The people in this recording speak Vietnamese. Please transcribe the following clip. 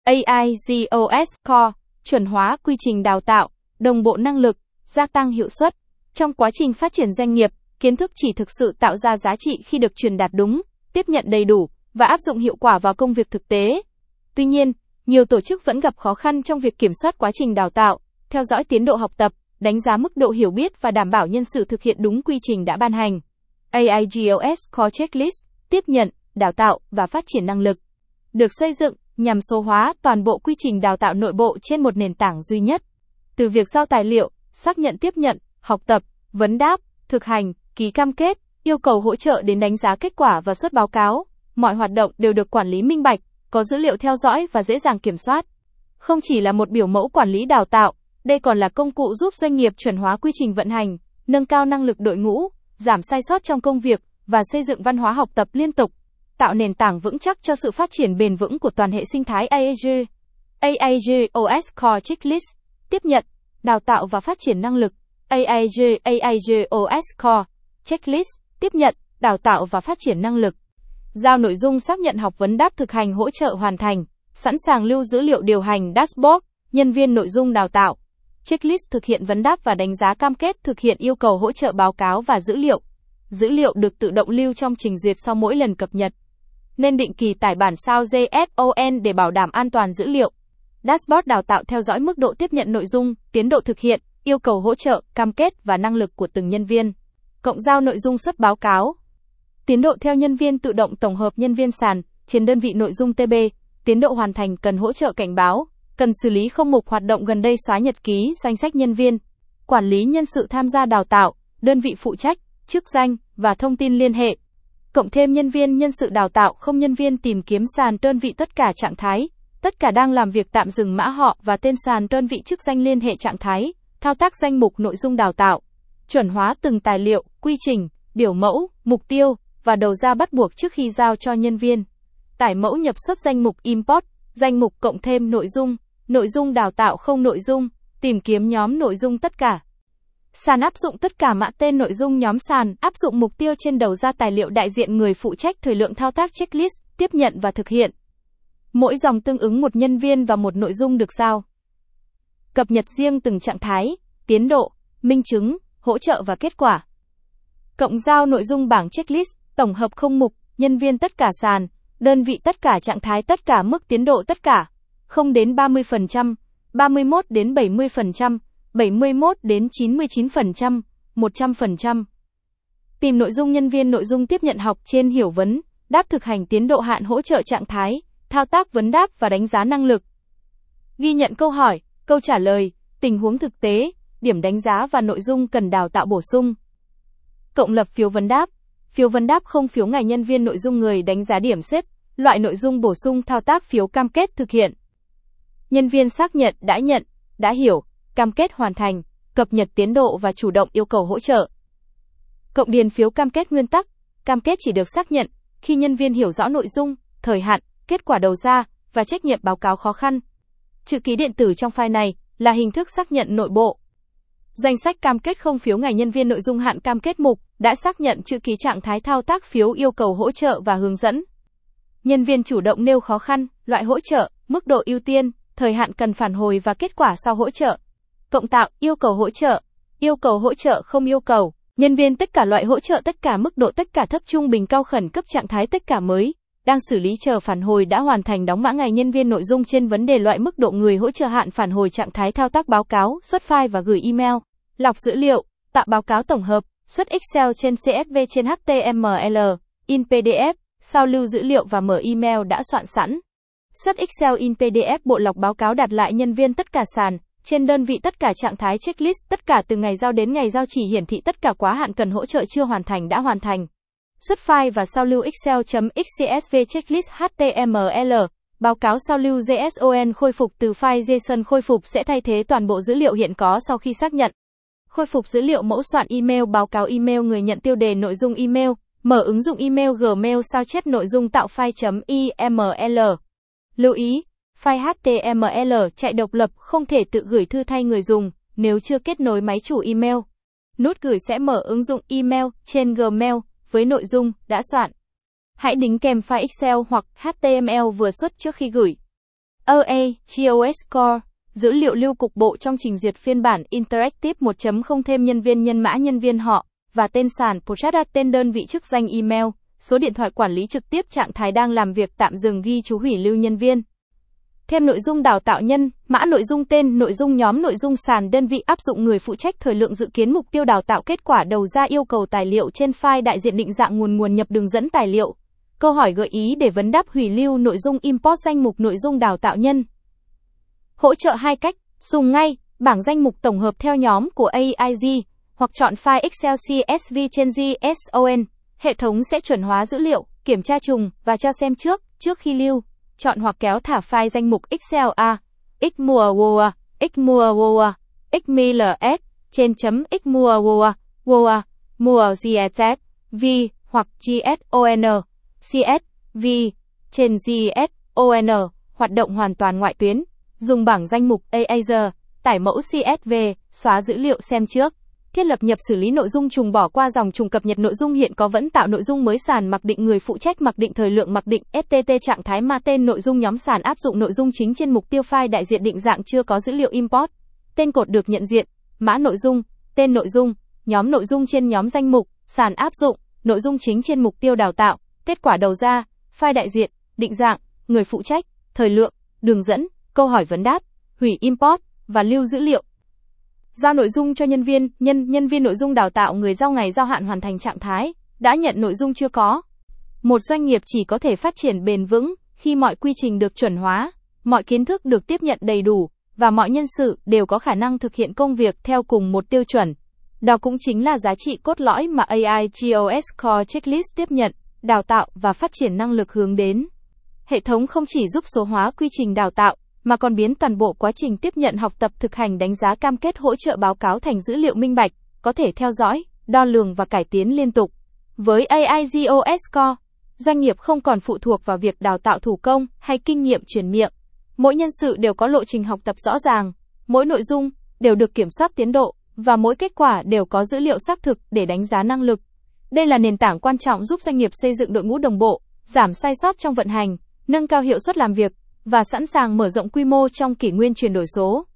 AIGOS Core, chuẩn hóa quy trình đào tạo, đồng bộ năng lực, gia tăng hiệu suất. Trong quá trình phát triển doanh nghiệp, kiến thức chỉ thực sự tạo ra giá trị khi được truyền đạt đúng, tiếp nhận đầy đủ và áp dụng hiệu quả vào công việc thực tế. Tuy nhiên, nhiều tổ chức vẫn gặp khó khăn trong việc kiểm soát quá trình đào tạo, theo dõi tiến độ học tập, đánh giá mức độ hiểu biết và đảm bảo nhân sự thực hiện đúng quy trình đã ban hành. AIGOS Core Checklist, tiếp nhận, đào tạo và phát triển năng lực, được xây dựng nhằm số hóa toàn bộ quy trình đào tạo nội bộ trên một nền tảng duy nhất. Từ việc giao tài liệu, xác nhận tiếp nhận, học tập, vấn đáp, thực hành, ký cam kết, yêu cầu hỗ trợ đến đánh giá kết quả và xuất báo cáo, mọi hoạt động đều được quản lý minh bạch, có dữ liệu theo dõi và dễ dàng kiểm soát. Không chỉ là một biểu mẫu quản lý đào tạo, đây còn là công cụ giúp doanh nghiệp chuẩn hóa quy trình vận hành, nâng cao năng lực đội ngũ, giảm sai sót trong công việc và xây dựng văn hóa học tập liên tục, tạo nền tảng vững chắc cho sự phát triển bền vững của toàn hệ sinh thái AIG. AIGOS Core Checklist, tiếp nhận, đào tạo và phát triển năng lực. AIGOS Core Checklist, tiếp nhận, đào tạo và phát triển năng lực. Giao nội dung xác nhận học vấn đáp thực hành hỗ trợ hoàn thành, sẵn sàng lưu dữ liệu điều hành dashboard, nhân viên nội dung đào tạo. Checklist thực hiện vấn đáp và đánh giá cam kết thực hiện yêu cầu hỗ trợ báo cáo và dữ liệu. Dữ liệu được tự động lưu trong trình duyệt sau mỗi lần cập nhật. Nên định kỳ tải bản sao JSON để bảo đảm an toàn dữ liệu. Dashboard đào tạo theo dõi mức độ tiếp nhận nội dung, tiến độ thực hiện, yêu cầu hỗ trợ, cam kết và năng lực của từng nhân viên. Cộng giao nội dung xuất báo cáo. Tiến độ theo nhân viên tự động tổng hợp nhân viên sàn, trên đơn vị nội dung TB, tiến độ hoàn thành cần hỗ trợ cảnh báo, cần xử lý không mục hoạt động gần đây xóa nhật ký, danh sách nhân viên. Quản lý nhân sự tham gia đào tạo, đơn vị phụ trách, chức danh và thông tin liên hệ. Cộng thêm nhân viên nhân sự đào tạo không nhân viên tìm kiếm sàn đơn vị tất cả trạng thái, tất cả đang làm việc tạm dừng mã họ và tên sàn đơn vị chức danh liên hệ trạng thái, thao tác danh mục nội dung đào tạo. Chuẩn hóa từng tài liệu, quy trình, biểu mẫu, mục tiêu và đầu ra bắt buộc trước khi giao cho nhân viên. Tải mẫu nhập xuất danh mục import, danh mục cộng thêm nội dung đào tạo không nội dung, tìm kiếm nhóm nội dung tất cả. Sàn áp dụng tất cả mã tên nội dung nhóm sàn, áp dụng mục tiêu trên đầu ra tài liệu đại diện người phụ trách thời lượng thao tác checklist, tiếp nhận và thực hiện. Mỗi dòng tương ứng một nhân viên và một nội dung được giao. Cập nhật riêng từng trạng thái, tiến độ, minh chứng, hỗ trợ và kết quả. Cộng giao nội dung bảng checklist, tổng hợp không mục, nhân viên tất cả sàn, đơn vị tất cả trạng thái tất cả mức tiến độ tất cả, 0 đến 30%, 31 đến 70%, 71 đến 99%, 100%. Tìm nội dung nhân viên nội dung tiếp nhận học trên hiểu vấn, đáp thực hành tiến độ hạn hỗ trợ trạng thái, thao tác vấn đáp và đánh giá năng lực. Ghi nhận câu hỏi, câu trả lời, tình huống thực tế, điểm đánh giá và nội dung cần đào tạo bổ sung. Cộng lập phiếu vấn đáp. Phiếu vấn đáp không phiếu ngày nhân viên nội dung người đánh giá điểm xếp, loại nội dung bổ sung thao tác phiếu cam kết thực hiện. Nhân viên xác nhận, đã hiểu, cam kết hoàn thành, cập nhật tiến độ và chủ động yêu cầu hỗ trợ. Cộng điền phiếu cam kết nguyên tắc, cam kết chỉ được xác nhận khi nhân viên hiểu rõ nội dung, thời hạn, kết quả đầu ra và trách nhiệm báo cáo khó khăn. Chữ ký điện tử trong file này là hình thức xác nhận nội bộ. Danh sách cam kết không phiếu ngày nhân viên nội dung hạn cam kết mục đã xác nhận chữ ký trạng thái thao tác phiếu yêu cầu hỗ trợ và hướng dẫn. Nhân viên chủ động nêu khó khăn, loại hỗ trợ, mức độ ưu tiên, thời hạn cần phản hồi và kết quả sau hỗ trợ. Cộng tạo, yêu cầu hỗ trợ không yêu cầu, nhân viên tất cả loại hỗ trợ tất cả mức độ tất cả thấp trung bình cao khẩn cấp trạng thái tất cả mới, đang xử lý chờ phản hồi đã hoàn thành đóng mã ngày nhân viên nội dung trên vấn đề loại mức độ người hỗ trợ hạn phản hồi trạng thái thao tác báo cáo, xuất file và gửi email, lọc dữ liệu, tạo báo cáo tổng hợp, xuất Excel trên CSV trên HTML, in PDF, sao lưu dữ liệu và mở email đã soạn sẵn. Xuất Excel in PDF bộ lọc báo cáo đặt lại nhân viên tất cả sàn, trên đơn vị tất cả trạng thái checklist tất cả từ ngày giao đến ngày giao chỉ hiển thị tất cả quá hạn cần hỗ trợ chưa hoàn thành đã hoàn thành. Xuất file và sao lưu Excel.xcsv checklist HTML, báo cáo sao lưu JSON khôi phục từ file JSON khôi phục sẽ thay thế toàn bộ dữ liệu hiện có sau khi xác nhận. Khôi phục dữ liệu mẫu soạn email báo cáo email người nhận tiêu đề nội dung email, mở ứng dụng email Gmail sao chép nội dung tạo file.iml. Lưu ý, file HTML chạy độc lập không thể tự gửi thư thay người dùng nếu chưa kết nối máy chủ email. Nút gửi sẽ mở ứng dụng email trên Gmail với nội dung đã soạn. Hãy đính kèm file Excel hoặc HTML vừa xuất trước khi gửi. AIGOS Core, dữ liệu lưu cục bộ trong trình duyệt phiên bản Interactive 1.0 thêm nhân viên nhân mã nhân viên họ và tên sàn Project, tên đơn vị chức danh email, số điện thoại quản lý trực tiếp trạng thái đang làm việc tạm dừng ghi chú hủy lưu nhân viên. Thêm nội dung đào tạo nhân, mã nội dung tên, nội dung nhóm, nội dung sàn đơn vị áp dụng người phụ trách thời lượng dự kiến mục tiêu đào tạo kết quả đầu ra yêu cầu tài liệu trên file đại diện định dạng nguồn nhập đường dẫn tài liệu. Câu hỏi gợi ý để vấn đáp hủy lưu nội dung import danh mục nội dung đào tạo nhân. Hỗ trợ 2 cách, dùng ngay, bảng danh mục tổng hợp theo nhóm của AIG, hoặc chọn file Excel CSV trên JSON. Hệ thống sẽ chuẩn hóa dữ liệu, kiểm tra trùng và cho xem trước khi lưu. Chọn hoặc kéo thả file danh mục Excel A, XMUA, XMUA, XMLS, trên .xmuoa, WOA, MUAGSS, V, hoặc GSON, CSV, trên GSON, hoạt động hoàn toàn ngoại tuyến. Dùng bảng danh mục AIG, tải mẫu CSV, xóa dữ liệu xem trước. Thiết lập nhập xử lý nội dung trùng bỏ qua dòng trùng cập nhật nội dung hiện có vẫn tạo nội dung mới sàn mặc định người phụ trách mặc định thời lượng mặc định FTT trạng thái ma tên nội dung nhóm sàn áp dụng nội dung chính trên mục tiêu file đại diện định dạng chưa có dữ liệu import. Tên cột được nhận diện, mã nội dung, tên nội dung, nhóm nội dung trên nhóm danh mục, sàn áp dụng, nội dung chính trên mục tiêu đào tạo, kết quả đầu ra, file đại diện, định dạng, người phụ trách, thời lượng, đường dẫn, câu hỏi vấn đáp, hủy import và lưu dữ liệu. Giao nội dung cho nhân viên, nhân viên nội dung đào tạo người giao ngày giao hạn hoàn thành trạng thái, đã nhận nội dung chưa có. Một doanh nghiệp chỉ có thể phát triển bền vững khi mọi quy trình được chuẩn hóa, mọi kiến thức được tiếp nhận đầy đủ và mọi nhân sự đều có khả năng thực hiện công việc theo cùng một tiêu chuẩn. Đó cũng chính là giá trị cốt lõi mà AIGOS Core Checklist tiếp nhận, đào tạo và phát triển năng lực hướng đến. Hệ thống không chỉ giúp số hóa quy trình đào tạo, mà còn biến toàn bộ quá trình tiếp nhận học tập thực hành đánh giá cam kết hỗ trợ báo cáo thành dữ liệu minh bạch, có thể theo dõi, đo lường và cải tiến liên tục. Với AIGOS Core, doanh nghiệp không còn phụ thuộc vào việc đào tạo thủ công hay kinh nghiệm truyền miệng. Mỗi nhân sự đều có lộ trình học tập rõ ràng, mỗi nội dung đều được kiểm soát tiến độ và mỗi kết quả đều có dữ liệu xác thực để đánh giá năng lực. Đây là nền tảng quan trọng giúp doanh nghiệp xây dựng đội ngũ đồng bộ, giảm sai sót trong vận hành, nâng cao hiệu suất làm việc và sẵn sàng mở rộng quy mô trong kỷ nguyên chuyển đổi số.